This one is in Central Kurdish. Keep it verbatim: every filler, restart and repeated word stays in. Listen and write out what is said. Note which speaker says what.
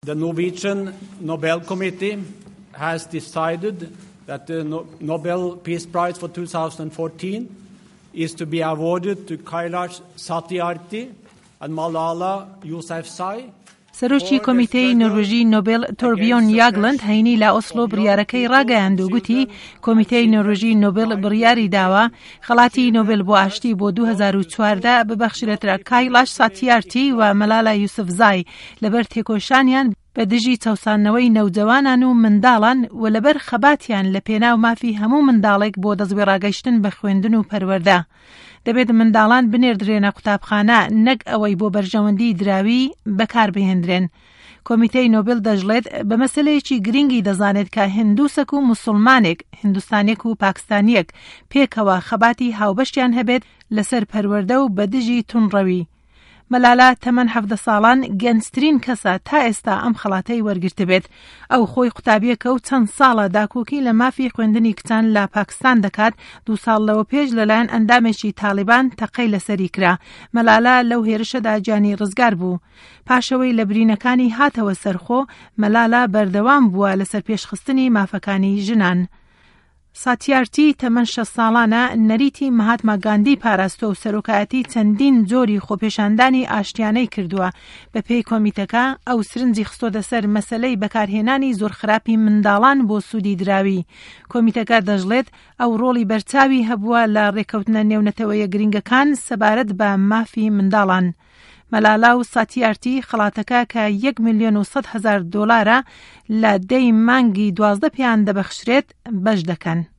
Speaker 1: The Norwegian Nobel Committee has decided that the no- Nobel Peace Prize for two thousand fourteen is to be awarded to Kailash Satyarthi and Malala Yousafzai.
Speaker 2: سەرۆکی کۆمیتەی نۆروژی نۆبێل تۆربیۆن یاگلند هەینی لە ئۆسلۆ بڕیارەکەی ڕاگەیاند و گوتی کۆمیتەی نۆروژی نۆبێل بڕیاری داوە خەڵاتی نۆبێل بۆ ئاشتی بۆ دوو هەزار و چواردە ببەخشرێترا کایلاش ساتیارتی و مەلالا یوسفزای لەبەر تێکۆشانیان بە دژی چەوسانەوەی نەوجەوانان و منداڵان و لەبەر خەباتیان لە پێناو مافی هەموو منداڵێک بۆ دەستگێڕاگەیشتن بە خوێندن و پەروەردە. دەبێت منداڵان بنێردرێنە قوتابخانە نەک ئەوەی بۆ بەرژەوەندی دراوی بەکاربهێنرێن. کۆمیتەی نۆبێل دەژڵێت بە مەسەلەیەکی گرنگی دەزانێت کە هندووسک و موسڵمانێک، هندوستانێک و پاکستانیەک پێکەوە خەباتی هاوبەشیان هەبێت لەسەر پەروەردە و بە دژی تونڕەوی. مەلالا تەمەن حەڤدە ساڵان گەنجترین کەسە تا ئێستا ئەم خەڵاتەی وەرگرت بێت. ئەو خۆی قوتابیەکە و چەند ساڵە داکۆکی لە مافی خوێندنی کچان لە پاکستان دەکات. دوو ساڵ لەوە پێش لەلایەن ئەندامێکی تالیبان تەقەی لەسەری کرا. مەلالا لەو هێرشەدا گیانی ڕزگار بوو. پاشەوەی لە برینەکانی هاتەوە سەرخۆ، مەلالا بەردەوام بووە لەسەر پێشخستنی مافەکانی ژنان. ساتیارتی تەمەن شەش ساڵانە نەریتی مەهاتما گاندی پاراستۆ و سەرۆکایەتی چەندین جۆری خۆپێشاندانی ئاشتیانەی کردووە. بە پێی کۆمیتەکە ئەو سرنجی خستۆتە سەر مەسەلەی بەکارهێنانی زۆر خراپی منداڵان بۆ سوودی دراوی. کۆمیتەکە دەژڵێت ئەو ڕۆڵی بەرچاوی هەبووە لە ڕێکەوتنە نێونەتەوەیە گرنگەکان سەبارەت بە مافی منداڵان. مەلالا و ساتیارتی خەڵاتەکە کە یەک ملیۆن و سەد هەزار دۆلارە لە دەی مانگی دوازدە پێیان دەبەخشرێت بەش دەکەن.